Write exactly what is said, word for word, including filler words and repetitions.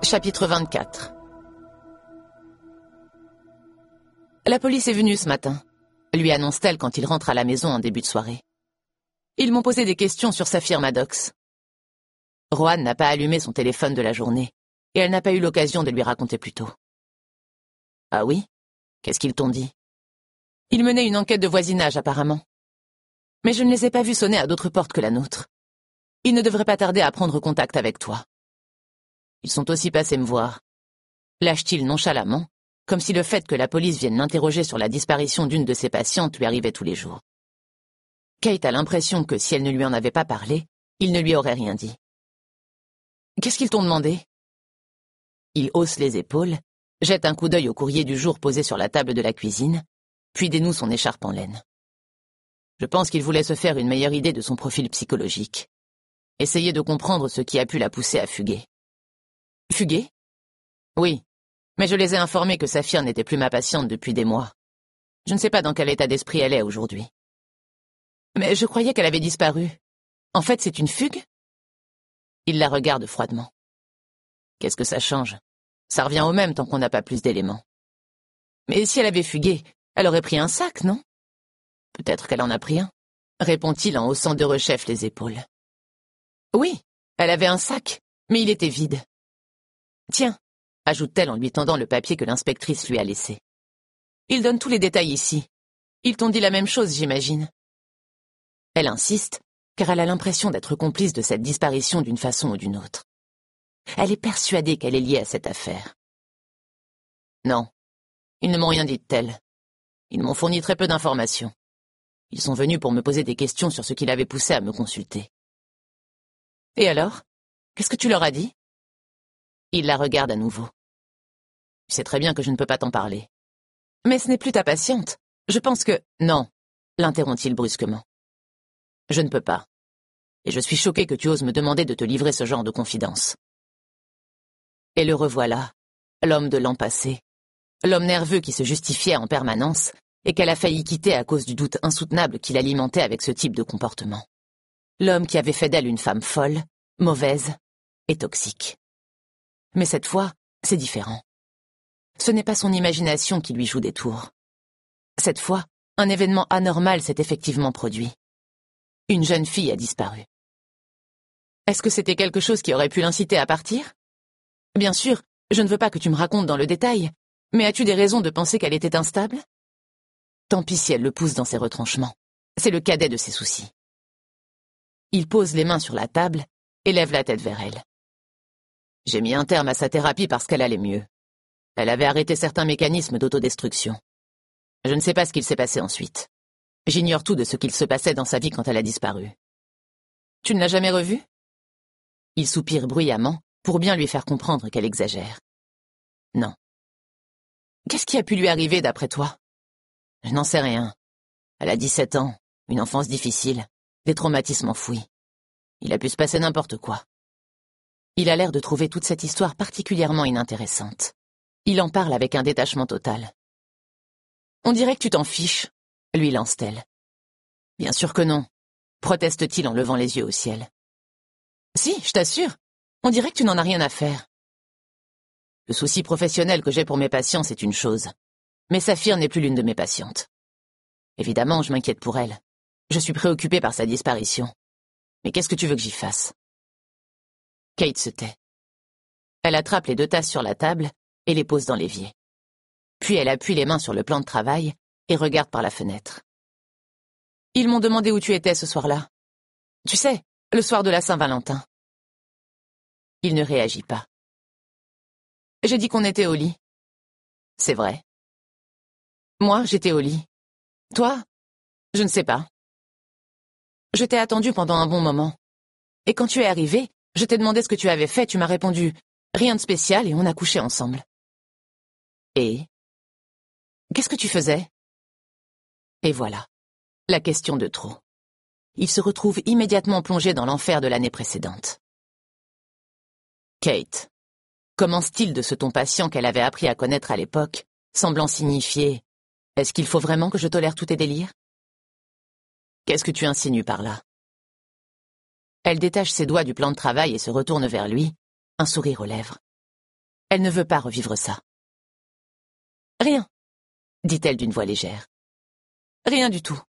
Chapitre vingt-quatre. La police est venue ce matin, lui annonce-t-elle quand il rentre à la maison en début de soirée. Ils m'ont posé des questions sur Saphir Maddox. Rohan n'a pas allumé son téléphone de la journée, et elle n'a pas eu l'occasion de lui raconter plus tôt. Ah oui? Qu'est-ce qu'ils t'ont dit? Ils menaient une enquête de voisinage, apparemment. Mais je ne les ai pas vus sonner à d'autres portes que la nôtre. Ils ne devraient pas tarder à prendre contact avec toi. Ils sont aussi passés me voir. Lâche-t-il nonchalamment, comme si le fait que la police vienne l'interroger sur la disparition d'une de ses patientes lui arrivait tous les jours. Kate a l'impression que si elle ne lui en avait pas parlé, il ne lui aurait rien dit. Qu'est-ce qu'ils t'ont demandé? Il hausse les épaules, jette un coup d'œil au courrier du jour posé sur la table de la cuisine, puis dénoue son écharpe en laine. Je pense qu'il voulait se faire une meilleure idée de son profil psychologique. Essayer de comprendre ce qui a pu la pousser à fuguer. Fuguer? Oui, mais je les ai informés que Saphir n'était plus ma patiente depuis des mois. Je ne sais pas dans quel état d'esprit elle est aujourd'hui. Mais je croyais qu'elle avait disparu. En fait, c'est une fugue? Il la regarde froidement. Qu'est-ce que ça change? Ça revient au même tant qu'on n'a pas plus d'éléments. Mais si elle avait fugué, elle aurait pris un sac, non? Peut-être qu'elle en a pris un, répond-il en haussant de rechef les épaules. Oui, elle avait un sac, mais il était vide. Tiens, ajoute-t-elle en lui tendant le papier que l'inspectrice lui a laissé. Ils donnent tous les détails ici. Ils t'ont dit la même chose, j'imagine. Elle insiste, car elle a l'impression d'être complice de cette disparition d'une façon ou d'une autre. Elle est persuadée qu'elle est liée à cette affaire. Non, ils ne m'ont rien dit de tel. Ils m'ont fourni très peu d'informations. Ils sont venus pour me poser des questions sur ce qui l'avait poussé à me consulter. Et alors? Qu'est-ce que tu leur as dit? Il la regarde à nouveau. Tu sais très bien que je ne peux pas t'en parler. Mais ce n'est plus ta patiente. Je pense que... Non, l'interrompt-il brusquement. Je ne peux pas. Et je suis choqué que tu oses me demander de te livrer ce genre de confidence. Et le revoilà, l'homme de l'an passé, l'homme nerveux qui se justifiait en permanence et qu'elle a failli quitter à cause du doute insoutenable qu'il alimentait avec ce type de comportement. L'homme qui avait fait d'elle une femme folle, mauvaise et toxique. Mais cette fois, c'est différent. Ce n'est pas son imagination qui lui joue des tours. Cette fois, un événement anormal s'est effectivement produit. Une jeune fille a disparu. Est-ce que c'était quelque chose qui aurait pu l'inciter à partir? Bien sûr, je ne veux pas que tu me racontes dans le détail, mais as-tu des raisons de penser qu'elle était instable? Tant pis si elle le pousse dans ses retranchements. C'est le cadet de ses soucis. Il pose les mains sur la table et lève la tête vers elle. J'ai mis un terme à sa thérapie parce qu'elle allait mieux. Elle avait arrêté certains mécanismes d'autodestruction. Je ne sais pas ce qu'il s'est passé ensuite. J'ignore tout de ce qu'il se passait dans sa vie quand elle a disparu. Tu ne l'as jamais revue? Il soupire bruyamment pour bien lui faire comprendre qu'elle exagère. Non. Qu'est-ce qui a pu lui arriver d'après toi? Je n'en sais rien. Elle a dix-sept ans, une enfance difficile, des traumatismes enfouis. Il a pu se passer n'importe quoi. Il a l'air de trouver toute cette histoire particulièrement inintéressante. Il en parle avec un détachement total. On dirait que tu t'en fiches, lui lance-t-elle. Bien sûr que non, proteste-t-il en levant les yeux au ciel. Si, je t'assure, on dirait que tu n'en as rien à faire. Le souci professionnel que j'ai pour mes patients, c'est une chose. Mais Saphir n'est plus l'une de mes patientes. Évidemment, je m'inquiète pour elle. Je suis préoccupée par sa disparition. Mais qu'est-ce que tu veux que j'y fasse? Kate se tait. Elle attrape les deux tasses sur la table et les pose dans l'évier. Puis elle appuie les mains sur le plan de travail et regarde par la fenêtre. Ils m'ont demandé où tu étais ce soir-là. Tu sais, le soir de la Saint-Valentin. Il ne réagit pas. J'ai dit qu'on était au lit. C'est vrai. Moi, j'étais au lit. Toi, je ne sais pas. Je t'ai attendu pendant un bon moment. Et quand tu es arrivé, je t'ai demandé ce que tu avais fait, tu m'as répondu « Rien de spécial » et on a couché ensemble. Et? Qu'est-ce que tu faisais? Et voilà, la question de trop. Il se retrouve immédiatement plongé dans l'enfer de l'année précédente. Kate, commence-t-il de ce ton patient qu'elle avait appris à connaître à l'époque, semblant signifier « Est-ce qu'il faut vraiment que je tolère tous tes délires ?» Qu'est-ce que tu insinues par là? Elle détache ses doigts du plan de travail et se retourne vers lui, un sourire aux lèvres. Elle ne veut pas revivre ça. Rien, dit-elle d'une voix légère. Rien du tout.